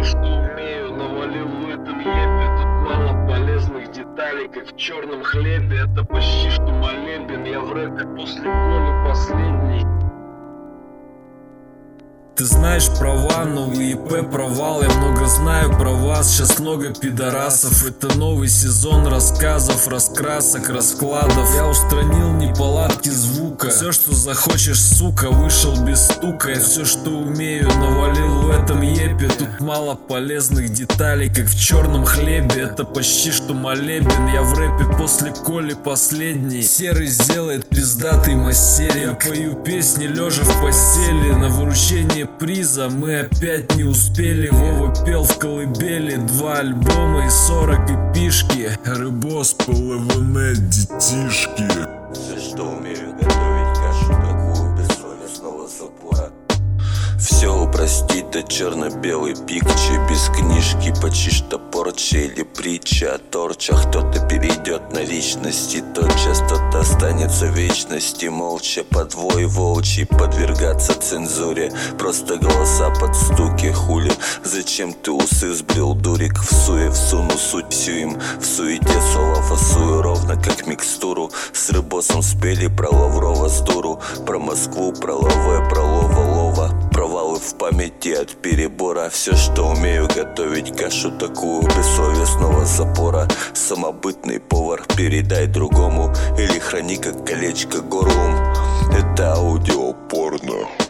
что умею, навалил в этом епе. Тут мало полезных деталей, как в черном хлебе. Это почти что молебен, я в рэпе после боли последний. Ты знаешь права, новый ЕП провал. Я много знаю про вас, сейчас много пидорасов. Это новый сезон рассказов, раскрасок, раскладов. Я устранил неполадки звука. Все, что захочешь, сука, вышел без стука. Я все, что умею, навалил в этом епе. Тут мало полезных деталей, как в черном хлебе. Это почти что молебен, я в рэпе после Коли последний. Серый сделает пиздатый мастеринг. Я пою песни лежа в постели. На выручение приза мы опять не успели. Вова пел в колыбели 2 альбома и 40 эпишки. Рыбос по ЛВН, детишки. Все, что умею, готовить кашу такую бессовестного запора. Все упростить до черно-белый пикче. Без книжки почти что порча или притча о торчах. Кто-то перейдет на личности тотчас, кто-то останется в вечности. Молча подвой волчий, подвергаться цензуре. Просто голоса под стуки, хули. Зачем ты усы сбрил, дурик? Всуе всуну суть всю им. В суете соло фасую ровно как микстуру. С рыбосом спели про Лаврова с дуру. Про Москву, про лаве, про лова-лова. Провалы в памяти от перебора. Все, что умею, готовить кашу такую бессовестного запора. Самобытный повар, передай другому. Или храни как колечко горлом. Это аудиопорно.